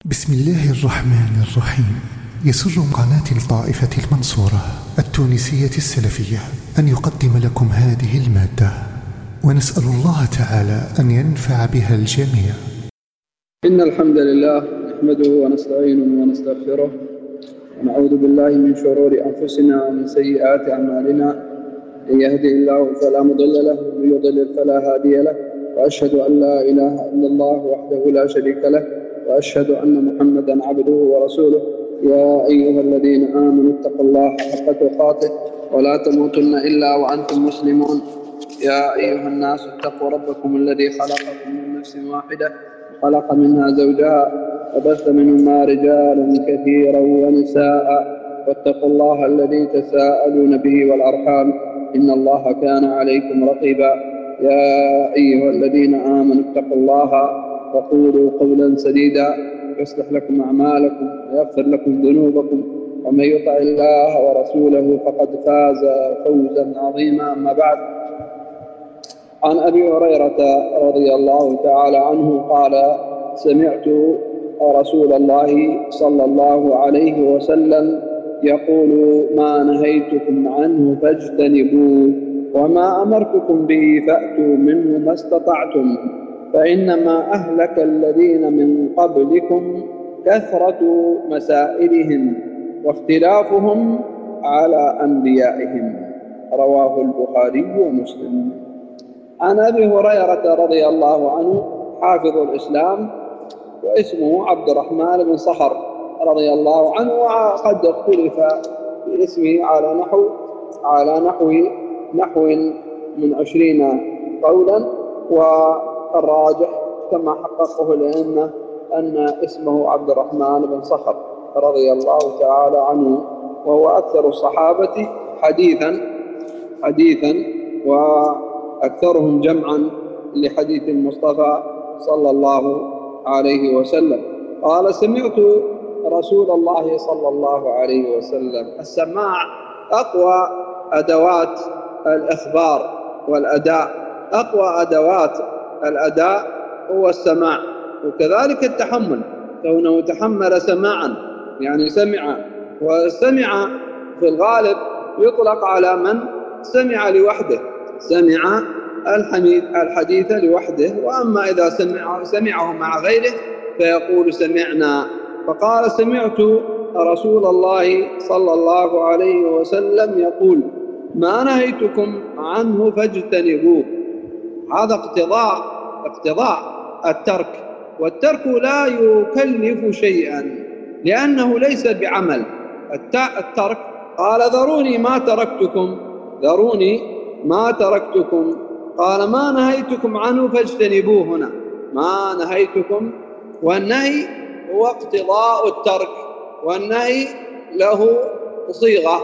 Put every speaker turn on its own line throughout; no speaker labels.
بسم الله الرحمن الرحيم. يسر قناة الطائفة المنصورة التونسية السلفية أن يقدم لكم هذه المادة، ونسأل الله تعالى أن ينفع بها الجميع.
إن الحمد لله نحمده ونستعينه ونستغفره ونعوذ بالله من شرور أنفسنا ومن سيئات أعمالنا. إن يهدي الله فلا مضل له ومن يضلل فلا هادي له، وأشهد أن لا إله إلا الله وحده لا شريك له، وأشهد أن محمدا عبده ورسوله. يا أيها الذين آمنوا اتقوا الله حق تقاته ولا تموتن إلا وأنتم مسلمون. يا أيها الناس اتقوا ربكم الذي خلقكم من نفس واحدة وخلق منها زوجها وبث منهما رجالا كثيرا ونساء، واتقوا الله الذي تساءلون به والأرحام إن الله كان عليكم رقيبا. يا أيها الذين آمنوا اتقوا الله وقولوا قولا سديدا يصلح لكم أعمالكم ويغفر لكم ذنوبكم، ومن يطع الله ورسوله فقد فاز فوزا عظيما. أما بعد، عن أبي هريرة رضي الله تعالى عنه قال: سمعت رسول الله صلى الله عليه وسلم يقول: ما نهيتكم عنه فاجتنبوه، وما أمرتكم به فأتوا منه ما استطعتم، فإنما أهلك الذين من قبلكم كثرة مسائلهم واختلافهم على أنبيائهم. رواه البخاري ومسلم. عن أبي هريرة رضي الله عنه حافظ الإسلام، واسمه عبد الرحمن بن صخر رضي الله عنه، وقد اختلف في اسمه على نحو من 20 قولا، والراجح كما حققه الأئمة أن اسمه عبد الرحمن بن صخر رضي الله تعالى عنه، وهو أكثر الصحابة حديثا وأكثرهم جمعا لحديث المصطفى صلى الله عليه وسلم. قال: سمعت رسول الله صلى الله عليه وسلم. السماع أقوى أدوات الإخبار والأداء، أقوى أدوات الأداء هو السماع، وكذلك التحمل، كونه تحمل سماعا يعني سمع. والسمع في الغالب يطلق على من سمع لوحده، سمع الحديث لوحده، وأما إذا سمعه مع غيره فيقول سمعنا. فقال: سمعت رسول الله صلى الله عليه وسلم يقول: ما نهيتكم عنه فاجتنبوه. هذا اقتضاء الترك، والترك لا يكلف شيئا لأنه ليس بعمل. الترك قال: ذروني ما تركتكم. قال: ما نهيتكم عنه فاجتنبوه. هنا ما نهيتكم، والنهي هو اقتضاء الترك، والنهي له صيغة،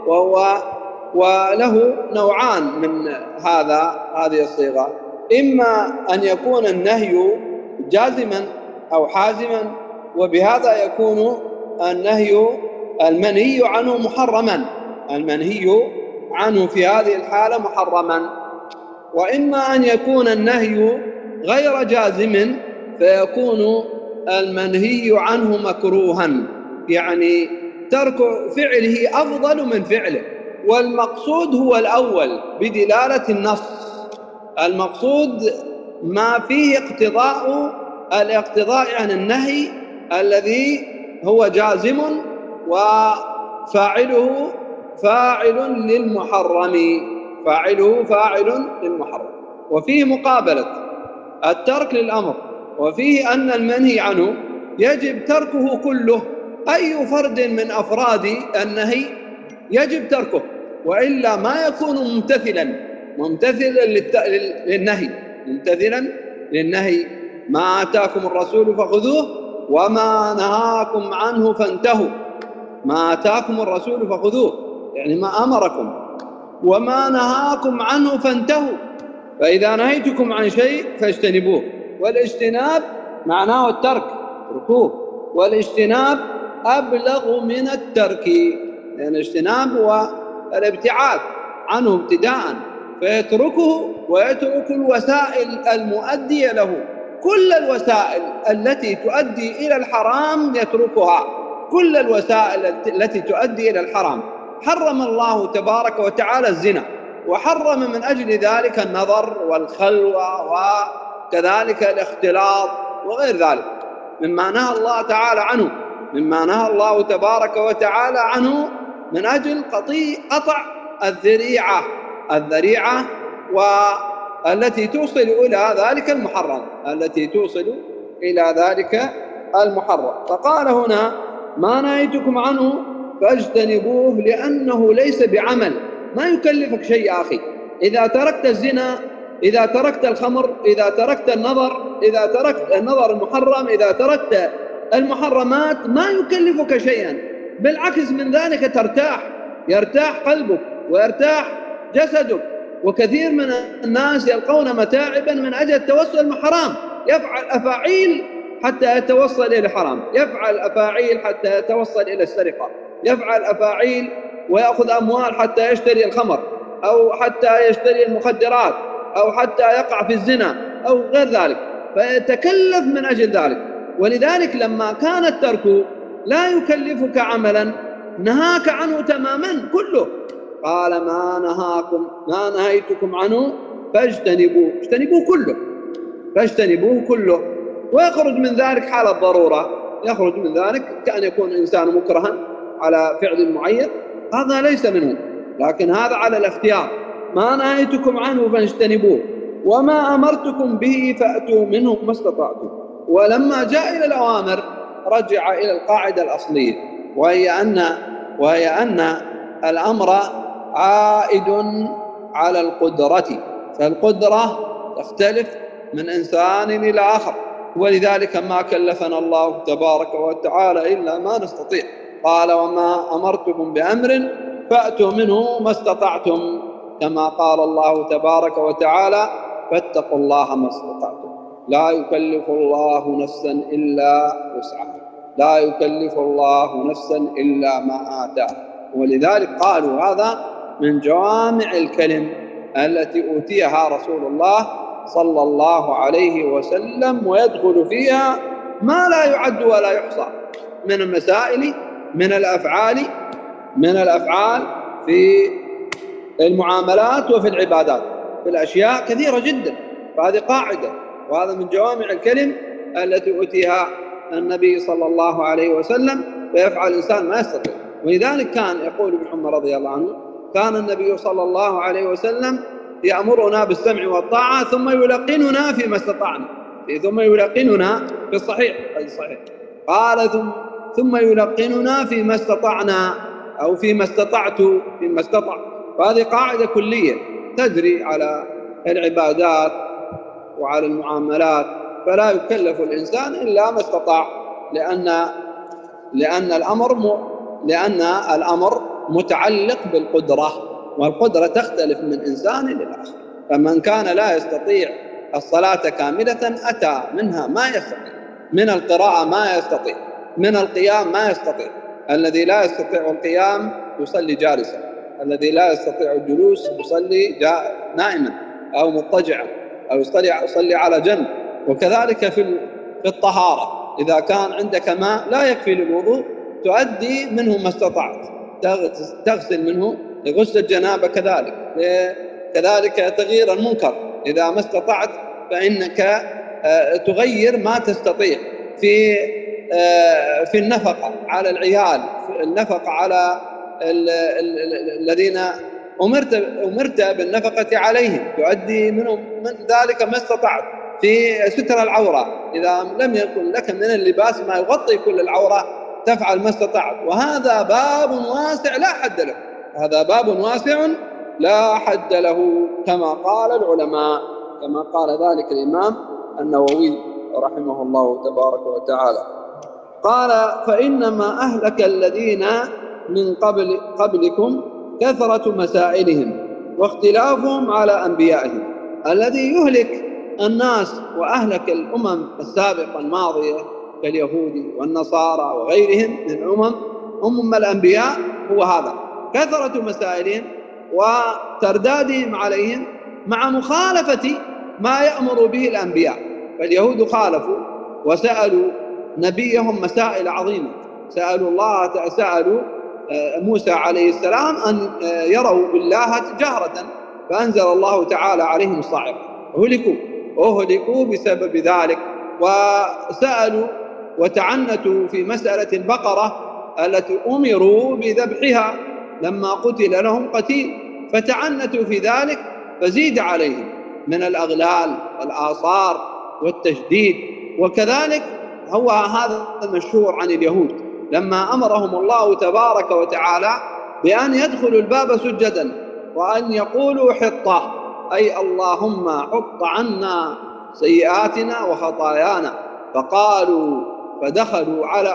وله نوعان من هذه الصيغة: إما أن يكون النهي جازما أو حازما، وبهذا يكون النهي المنهي عنه محرما، المنهي عنه في هذه الحالة محرما. وإما أن يكون النهي غير جازم فيكون المنهي عنه مكروها، يعني ترك فعله أفضل من فعله. والمقصود هو الأول بدلالة النص، المقصود ما فيه الاقتضاء عن النهي الذي هو جازم وفاعله فاعل للمحرم، وفيه مقابلة الترك للأمر، وفيه أن المنهي عنه يجب تركه كله. أي فرد من أفراد النهي يجب تركه، وإلا ما يكون ممتثلا للنهي. ما آتاكم الرسول فخذوه وما نهاكم عنه فانتهوا. ما آتاكم الرسول فخذوه يعني ما أمركم، وما نهاكم عنه فانتهوا. فإذا نهيتكم عن شيء فاجتنبوه، والاجتناب معناه الترك، تركوه، والاجتناب أبلغ من الترك، لأن الاجتناب هو الابتعاد عنه ابتداء، فيتركه ويترك الوسائل المؤدية له كل الوسائل التي تؤدي إلى الحرام يتركها، كل الوسائل التي تؤدي إلى الحرام. حرم الله تبارك وتعالى الزنا، وحرم من أجل ذلك النظر والخلوة وكذلك الاختلاط وغير ذلك مما نهى الله تعالى عنه، مما نهى الله تبارك وتعالى عنه من أجل قطع الذريعة والتي توصل إلى ذلك المحرم، التي توصل إلى ذلك المحرم. فقال هنا: ما نهيتكم عنه فاجتنبوه، لأنه ليس بعمل، ما يكلفك شيء يا أخي. إذا تركت الزنا، إذا تركت الخمر، إذا تركت النظر، إذا تركت النظر المحرم، إذا تركت المحرمات، ما يكلفك شيئا، بالعكس من ذلك يرتاح قلبك ويرتاح جسدك. وكثير من الناس يلقون متاعبا من أجل التوسل المحرام، يفعل أفاعيل حتى يتوصل إلى الحرام، يفعل أفاعيل حتى يتوصل إلى السرقة، يفعل أفاعيل ويأخذ أموال حتى يشتري الخمر، أو حتى يشتري المخدرات، أو حتى يقع في الزنا أو غير ذلك، فيتكلف من أجل ذلك. ولذلك لما كان الترك لا يكلفك عملا نهاك عنه تماما كله. قال: ما نهيتكم عنه فاجتنبوه كله. ويخرج من ذلك حال الضرورة، يخرج من ذلك كأن يكون الإنسان مكرها على فعل معين، هذا ليس منه، لكن هذا على الاختيار. ما نهيتكم عنه فاجتنبوه، وما أمرتكم به فأتوا منه ما استطعتم. ولما جاء إلى الأوامر رجع إلى القاعدة الأصلية، وهي أن الأمر عائد على القدرة، فالقدرة تختلف من إنسان إلى آخر، ولذلك ما كلفنا الله تبارك وتعالى إلا ما نستطيع. قال: وما أمرتكم بأمر فأتوا منه ما استطعتم، كما قال الله تبارك وتعالى: فاتقوا الله ما استطعتم. لا يكلف الله نفسا إلا وسعها، لا يكلف الله نفسا إلا ما آتاها. ولذلك قالوا هذا من جوامع الكلم التي أوتيها رسول الله صلى الله عليه وسلم، ويدخل فيها ما لا يعد ولا يحصى من المسائل، من الأفعال في المعاملات وفي العبادات، في الأشياء كثيرة جدا. فهذه قاعدة، وهذا من جوامع الكلم التي أوتيها النبي صلى الله عليه وسلم، ويفعل الإنسان ما يستطيع. ولذلك كان يقول ابن عمر رضي الله عنه: كان النبي صلى الله عليه وسلم يأمرنا بالسمع والطاعة ثم يلقننا فيما استطعنا، ثم يلقننا في الصحيح قال ثم يلقننا فيما استطعنا، أو فيما استطعت، فيما استطع. وهذه قاعدة كلية تجري على العبادات وعلى المعاملات، فلا يكلف الإنسان إلا ما استطاع، لأن الأمر متعلق بالقدرة، والقدرة تختلف من إنسان للآخر. فمن كان لا يستطيع الصلاة كاملة أتى منها ما يستطيع، من القراءة ما يستطيع، من القيام ما يستطيع. الذي لا يستطيع القيام يصلي جالسا، الذي لا يستطيع الجلوس يصلي نائما أو مضطجعا، أو يصلي على جنب. وكذلك في الطهارة، إذا كان عندك ماء لا يكفي للوضوء تؤدي منه ما استطعت، تغسل منه. غسل الجنابة كذلك تغيير المنكر، إذا ما استطعت فإنك تغير ما تستطيع في النفقة على العيال، في النفقة على الذين أمرت بالنفقة عليهم، تؤدي من ذلك ما استطعت. في ستر العورة، إذا لم يكن لك من اللباس ما يغطي كل العورة تفعل ما استطعت. وهذا باب واسع لا حد له، هذا باب واسع لا حد له، كما قال العلماء، كما قال ذلك الإمام النووي رحمه الله تبارك وتعالى. قال: فإنما أهلك الذين من قبلكم كثرة مسائلهم واختلافهم على أنبيائهم. الذي يهلك الناس وأهلك الأمم السابقة الماضية كاليهود والنصارى وغيرهم من الأمم الأنبياء هو هذا: كثرة مسائلهم وتردادهم عليهم، مع مخالفة ما يأمر به الأنبياء. فاليهود خالفوا وسألوا نبيهم مسائل عظيمة، سألوا موسى عليه السلام أن يروا بالله جهرة، فأنزل الله تعالى عليهم الصاعقة، أهلكوا بسبب ذلك. وسألوا وتعنتوا في مسألة البقرة التي أمروا بذبحها لما قتل لهم قتيل، فتعنتوا في ذلك فزيد عليهم من الأغلال والآثار والتشديد. وكذلك هو هذا المشهور عن اليهود لما أمرهم الله تبارك وتعالى بأن يدخلوا الباب سجدا وأن يقولوا حطة، أي اللهم حط عنا سيئاتنا وخطايانا، فدخلوا على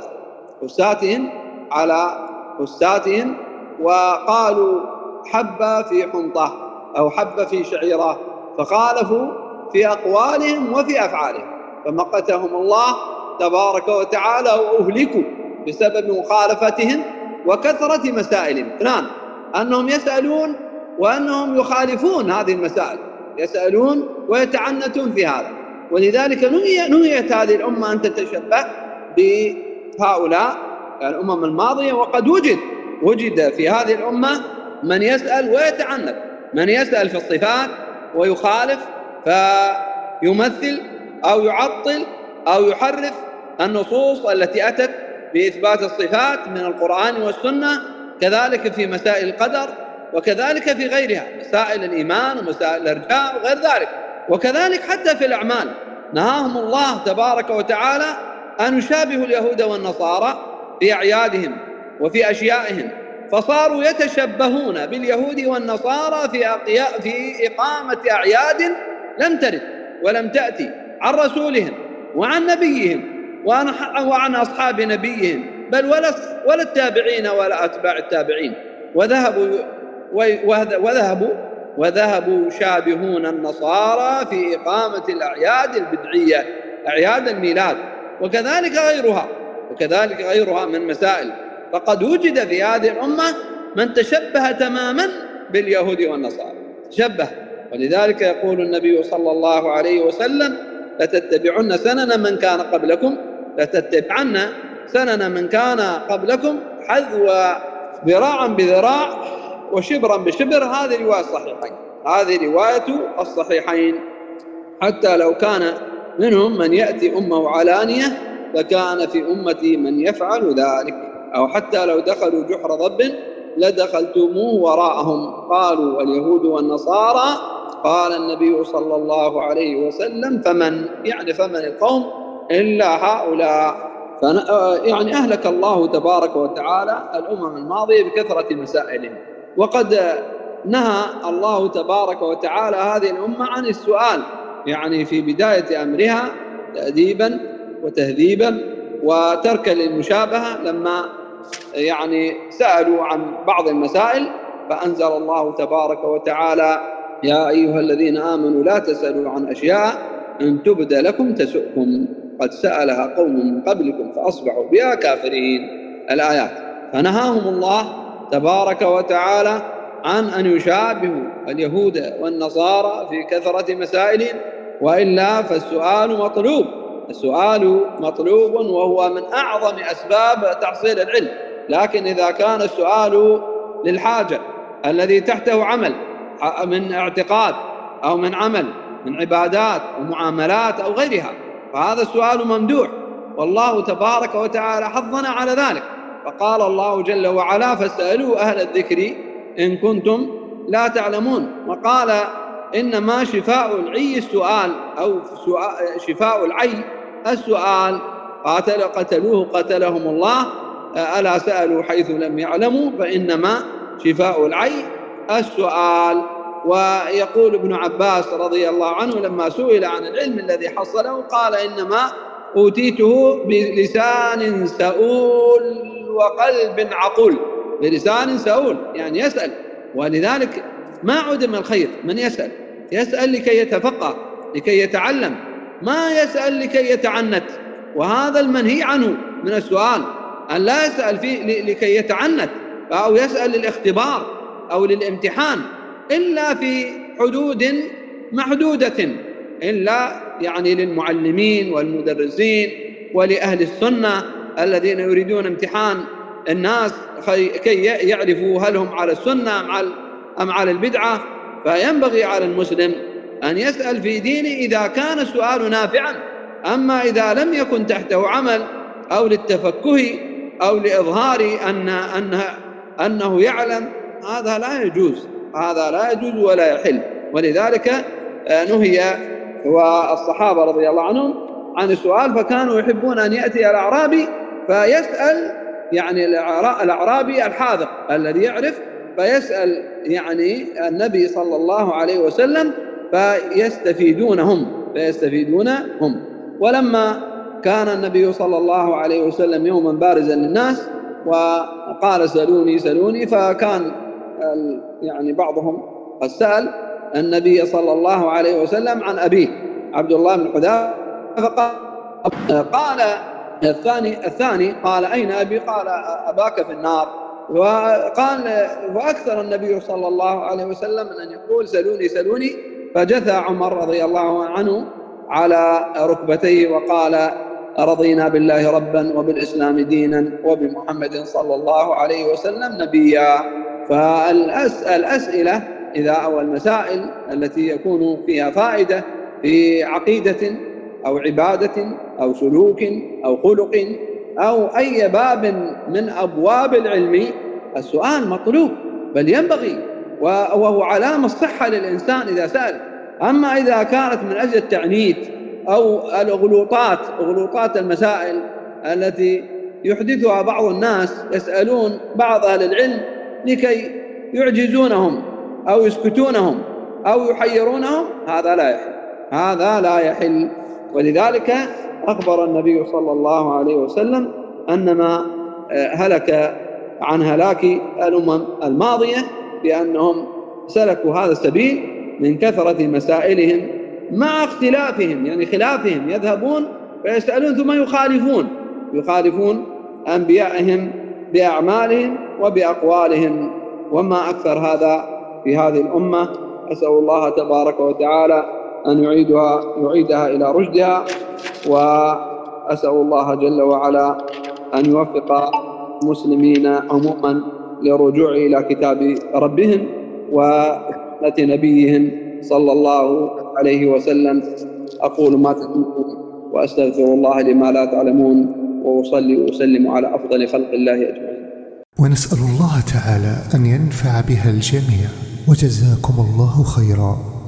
أساتهم وقالوا حبة في حنطة أو حبة في شعيرة، فخالفوا في أقوالهم وفي أفعالهم، فمقتهم الله تبارك وتعالى وأهلكوا بسبب مخالفتهم وكثرة مسائلهم. اثنان، أنهم يسألون وأنهم يخالفون هذه المسائل، يسألون ويتعنتون في هذا. ولذلك نهيت هذه الأمة أن تتشبه بهؤلاء الأمم الماضية. وقد وجد في هذه الأمة من يسأل ويتعنت، من يسأل في الصفات ويخالف فيمثل أو يعطل أو يحرف النصوص التي أتت بإثبات الصفات من القرآن والسنة، كذلك في مسائل القدر، وكذلك في غيرها مسائل الإيمان ومسائل الإرجاء وغير ذلك. وكذلك حتى في الأعمال نهاهم الله تبارك وتعالى أن يشابهوا اليهود والنصارى في أعيادهم وفي أشيائهم، فصاروا يتشبهون باليهود والنصارى في إقامة أعياد لم ترد ولم تأتي عن رسولهم وعن نبيهم وعن أصحاب نبيهم، بل ولا التابعين ولا أتباع التابعين، وذهبوا يشابهون النصارى في إقامة الأعياد البدعية، أعياد الميلاد، وكذلك غيرها من مسائل. فقد وجد في هذه الأمة من تشبه تماما باليهود والنصارى، تشبه. ولذلك يقول النبي صلى الله عليه وسلم: لتتبعن سنن من كان قبلكم حذو ذراعا بذراع وشبرا بشبر. هذه رواية الصحيحين. حتى لو كان منهم من يأتي أمه علانية لكان في أمتي من يفعل ذلك، أو حتى لو دخلوا جحر ضب لدخلتموه وراءهم. قالوا اليهود والنصارى، قال النبي صلى الله عليه وسلم: فمن القوم إلا هؤلاء. يعني أهلك الله تبارك وتعالى الأمم الماضية بكثرة مسائلهم. وقد نهى الله تبارك وتعالى هذه الأمة عن السؤال، يعني في بداية أمرها تأديبا وتهذيبا وتركا للمشابهة، لما سألوا عن بعض المسائل فأنزل الله تبارك وتعالى: يا أيها الذين آمنوا لا تسألوا عن أشياء إن تبد لكم تسؤكم قد سألها قوم من قبلكم فأصبحوا بها كافرين. الآيات. فنهاهم الله تبارك وتعالى عن أن يشابهوا اليهود والنصارى في كثرة مسائلهم، وإلا فالسؤال مطلوب وهو من أعظم أسباب تحصيل العلم. لكن إذا كان السؤال للحاجة الذي تحته عمل من اعتقاد أو من عمل من عبادات ومعاملات أو غيرها، فهذا السؤال ممدوح، والله تبارك وتعالى حضنا على ذلك. فقال الله جل وعلا: فاسألوا أهل الذكر إن كنتم لا تعلمون. وقال: إنما شفاء العي السؤال، أو شفاء العي السؤال. قتلوه قتلهم الله، ألا سألوا حيث لم يعلموا، فإنما شفاء العي السؤال. ويقول ابن عباس رضي الله عنه لما سئل عن العلم الذي حصله قال: إنما أوتيته بلسان سؤول وقلب عقول. بلسان سؤول يعني يسأل، ولذلك ما عدم الخير من يسأل لكي يتفقه، لكي يتعلم، ما يسأل لكي يتعنت. وهذا المنهي عنه من السؤال، أن لا يسأل فيه لكي يتعنت أو يسأل للاختبار أو للامتحان، إلا في حدود محدودة، إلا يعني للمعلمين والمدرسين ولأهل السنة الذين يريدون امتحان الناس كي يعرفوا هل هم على السنة أم على البدعة. فينبغي على المسلم أن يسأل في دينه إذا كان السؤال نافعا، أما إذا لم يكن تحته عمل أو للتفكه أو لإظهار أنه يعلم، هذا لا يجوز، هذا لا يجوز ولا يحل. ولذلك نهي والصحابة رضي الله عنهم عن السؤال، فكانوا يحبون أن يأتي الأعرابي فيسأل، يعني الأعرابي الحاذق الذي يعرف، فيسأل يعني النبي صلى الله عليه وسلم فيستفيدون هم. ولما كان النبي صلى الله عليه وسلم يوما بارزا للناس وقال سألوني، فكان يعني بعضهم قد سأل النبي صلى الله عليه وسلم عن أبيه عبد الله بن حذافة، فقال الثاني قال أين أبي؟ قال أباك في النار. وأكثر النبي صلى الله عليه وسلم أن يقول سألوني، فجثى عمر رضي الله عنه على ركبتيه وقال رضينا بالله ربا وبالإسلام دينا وبمحمد صلى الله عليه وسلم نبيا. فالأسئلة أو المسائل التي يكون فيها فائدة في عقيدة أو عبادة أو سلوك أو خلق أو أي باب من أبواب العلم، السؤال مطلوب بل ينبغي، وهو علامة الصحة للإنسان إذا سأل. أما إذا كانت من أجل التعنيت أو غلوطات المسائل التي يحدثها بعض الناس، يسألون بعض أهل العلم لكي يعجزونهم أو يسكتونهم أو يحيرونهم، هذا لا يحل. ولذلك أخبر النبي صلى الله عليه وسلم أن ما هلك عن هلاك الأمم الماضية بأنهم سلكوا هذا السبيل من كثرة مسائلهم مع اختلافهم، يعني خلافهم، يذهبون فيسألون ثم يخالفون أنبيائهم بأعمالهم وبأقوالهم، وما أكثر هذا في هذه الأمة. أسأل الله تبارك وتعالى أن يعيدها إلى رشدها، وأسأل الله جل وعلا أن يوفق المسلمين عموما للرجوع إلى كتاب ربهم وسنة نبيهم صلى الله عليه وسلم. أقول ما تسمعون وأستغفر الله لما لا تعلمون، وأصلي وأسلم على أفضل خلق الله أجمعين.
ونسأل الله تعالى أن ينفع بها الجميع، وجزاكم الله خيرا.